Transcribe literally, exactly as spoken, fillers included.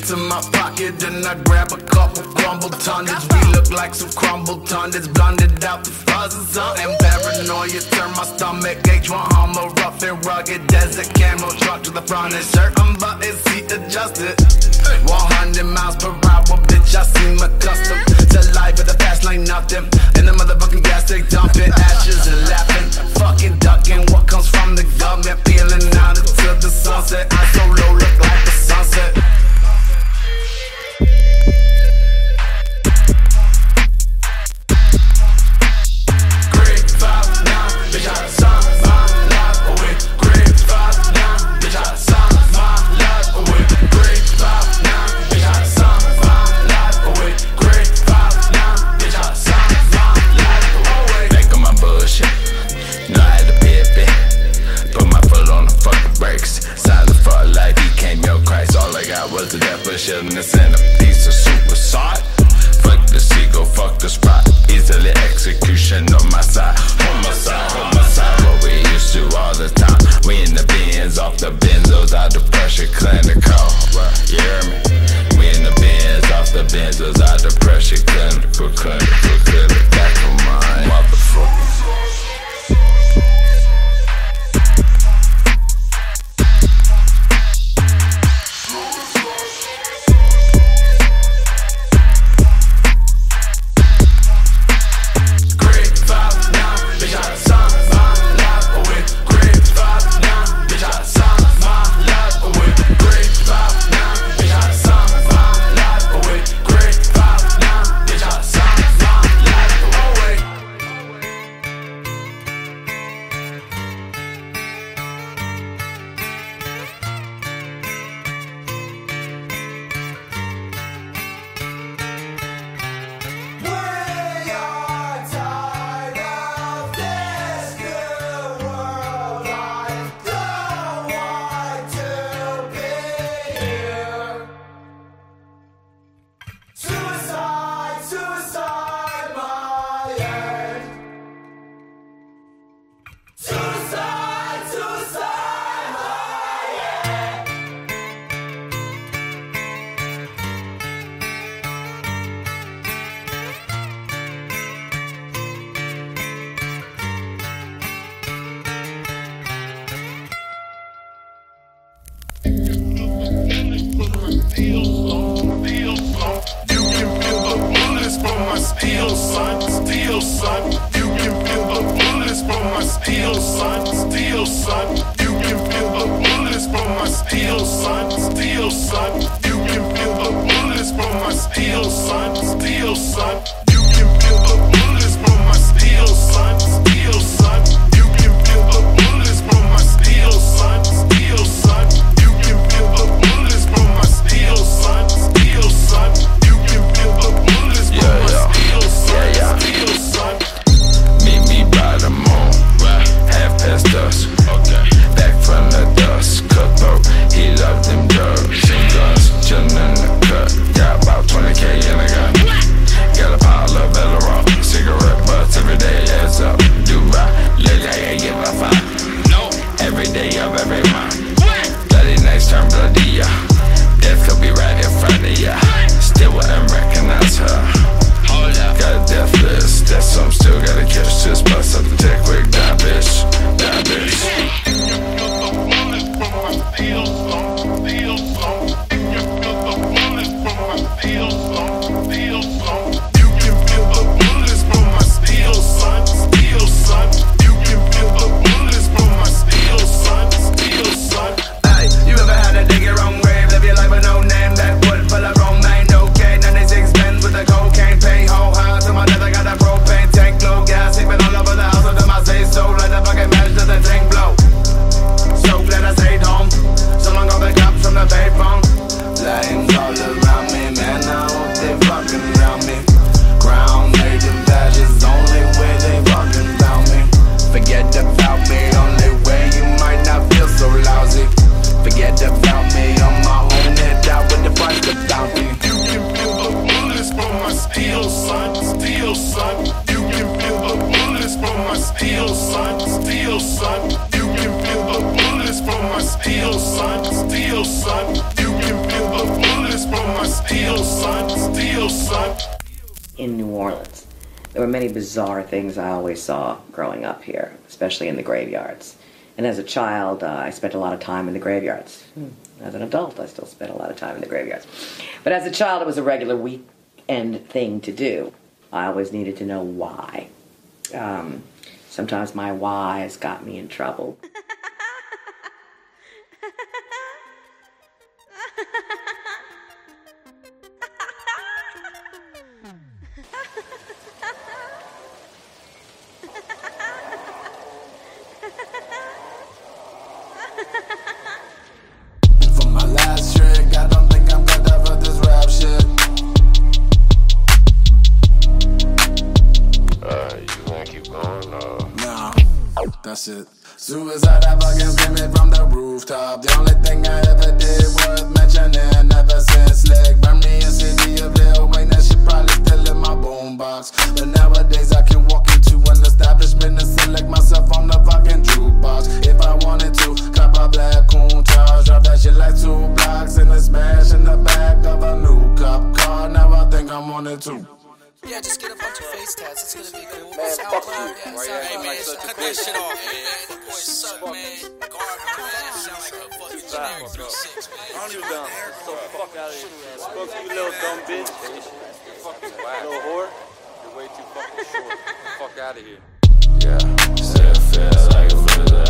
to my pocket, then I grab a couple crumble tonnage. We look like some crumble tonnage, blinded out the fuzz or something. Paranoia turn my stomach ache. One Hummer, rough and rugged, desert camo truck to the front and certain buttons seat adjusted. one hundred miles per hour, bitch, I seem accustomed to life at the fast lane, nothing. In the motherfucking gas tank, dumping ashes and laughing, fucking ducking what comes from the government, peeling out into the sunset. I so low, look like the sunset. Grade five now, bitch, I signed my life away. Grade five now, bitch, I signed my life away. Grade five now, bitch, I signed my life away. Grade five now, bitch, I signed my life away. Back on my bullshit, know I had to pay it. Put my foot on the fucking brakes. Silent for life, he came your Christ. All I got was a definition and a piece of suicide. Fuck the seagull, fuck the spot. Easily execution on my side. Homicide, homicide, what we used to all the time. We in the bins, off the benzos, out the pressure, clinical. You hear me? We in the bins, off the benzos, out the pressure, clinical, clinical, clinical. Back on mine, motherfucker. Grade five now, bitch, I signed my life away. Grade five now, bitch, I in New Orleans. There were many bizarre things I always saw growing up here, especially in the graveyards. And as a child, uh, I spent a lot of time in the graveyards. As an adult, I still spend a lot of time in the graveyards. But as a child, it was a regular weekend thing to do. I always needed to know why. Um, sometimes my whys got me in trouble. For my last trick, I don't think I'm good enough for this rap shit. Uh, you wanna keep going, or? Nah, that's it. Suicide, I fucking scream it from the rooftop. The only thing I ever did worth mentioning ever since Slick burned me a C D of Lil Wayne. That shit probably still in my boombox. But nowadays I can walk into an establishment and select myself on the fucking jukebox. If I wanted to, cop a black Countach, drop that shit like two blocks and a smash in the back of a new cop car. Now I think I'm on it too. Yeah, just get a bunch of face tats. It's gonna be cool. Man, SoundCloud, fuck you. yeah, Why you SoundCloud. acting Hey, like man, such a cut that bitch? shit off, man. Boy, suck, man. Garbage, man. Sound like a fucking generic three six, man. I don't even dumb. So fuck out of here, man. Fuck you, little dumb bitch. You're fucking whack. Little whore. You're way too fucking short. Fuck out of here. Yeah, still feel like a loser.